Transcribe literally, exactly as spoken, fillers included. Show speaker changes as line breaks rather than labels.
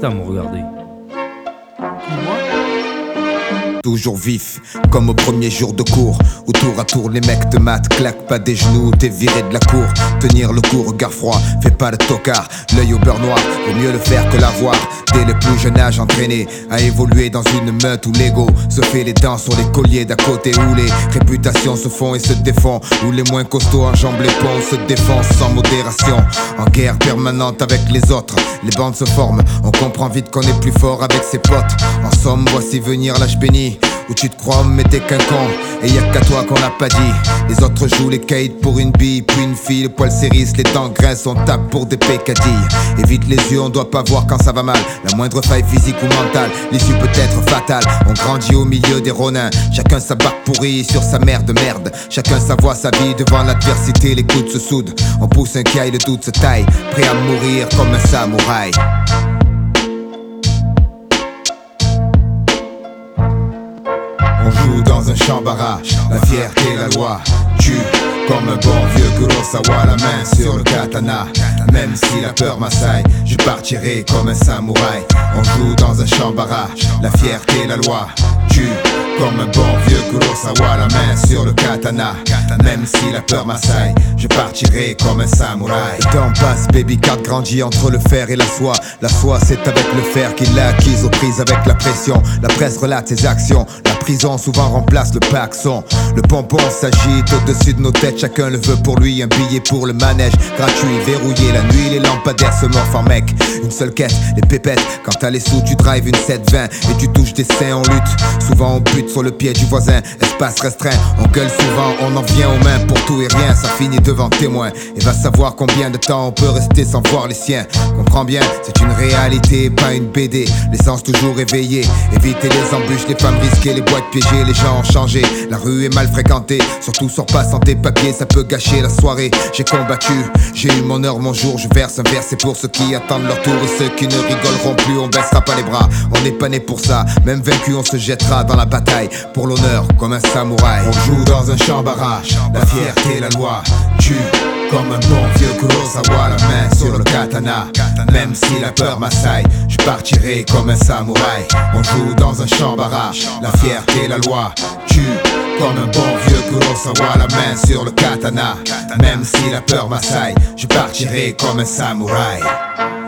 t'as à me regarder?
Toujours vif, comme au premier jour de cours, où tour à tour les mecs te matent, claque pas des genoux, t'es viré de la cour. Tenir le coup, regard froid, fais pas le tocard, l'œil au beurre noir, vaut mieux le faire que l'avoir. Dès le plus jeune âge entraîné à évoluer dans une meute où l'ego se fait les dents sur les colliers d'à côté, où les réputations se font et se défont, où les moins costauds enjambent les ponts, se défoncent sans modération, en guerre permanente avec les autres. Les bandes se forment, on comprend vite qu'on est plus fort avec ses potes. En somme, voici venir l'âge béni, où tu te crois mais t'es qu'un con, et y'a qu'à toi qu'on l'a pas dit. Les autres jouent les kites pour une bille, puis une fille, le poil s'érisse, les dents grincent, on tape pour des pécadilles. Évite les yeux, on doit pas voir quand ça va mal. La moindre faille physique ou mentale, l'issue peut être fatale. On grandit au milieu des ronins, chacun sa barque pourrie sur sa mère de merde. Chacun sa voix, sa vie, devant l'adversité, les coudes se soudent. On pousse un caille, le doute se taille, prêt à mourir comme un samouraï. On joue dans un champ barrage, la fierté, la loi tue. Comme un bon vieux Kurosawa, la main sur le katana. Même si la peur m'assaille, je partirai comme un samouraï. On joue dans un champ barrage, la fierté, la loi tue. Comme un bon vieux Kurosawa, la main sur le katana. Même si la peur m'assaille, je partirai comme un samouraï. Le temps passe, baby card grandit entre le fer et la soie. La soie c'est avec le fer qu'il l'a acquise aux prises avec la pression. La presse relate ses actions, la prison souvent remplace le paxon. Le pompon s'agite au-dessus de nos têtes, chacun le veut pour lui. Un billet pour le manège, gratuit, verrouillé la nuit. Les lampadaires se morfent en mec, une seule quête, les pépettes. Quand t'as les sous tu drives une sept vingt et tu touches des seins en lutte. Souvent on bute sur le pied du voisin, espace restreint. On gueule souvent, on en vient aux mains pour tout et rien. Ça finit devant témoin et va savoir combien de temps on peut rester sans voir les siens. Comprends bien, c'est une réalité, pas une B D. L'essence toujours éveillée, éviter les embûches, les femmes risquées, les boîtes piégées. Les gens ont changé, la rue est mal fréquentée. Surtout sors pas sans tes papiers, ça peut gâcher la soirée. J'ai combattu, j'ai eu mon heure, mon jour. Je verse un verre, c'est pour ceux qui attendent leur tour. Et ceux qui ne rigoleront plus, on baissera pas les bras. On n'est pas né pour ça, même vaincu on se jettera dans la bataille pour l'honneur comme un samouraï. On joue dans un champ barrage, la fierté, la loi tue. Comme un bon vieux Kurosawa, la main sur le katana. Même si la peur m'assaille, je partirai comme un samouraï. On joue dans un champ barrage, la fierté, la loi tue. Comme un bon vieux Kurosawa, la main sur le katana. Même si la peur m'assaille, je partirai comme un samouraï.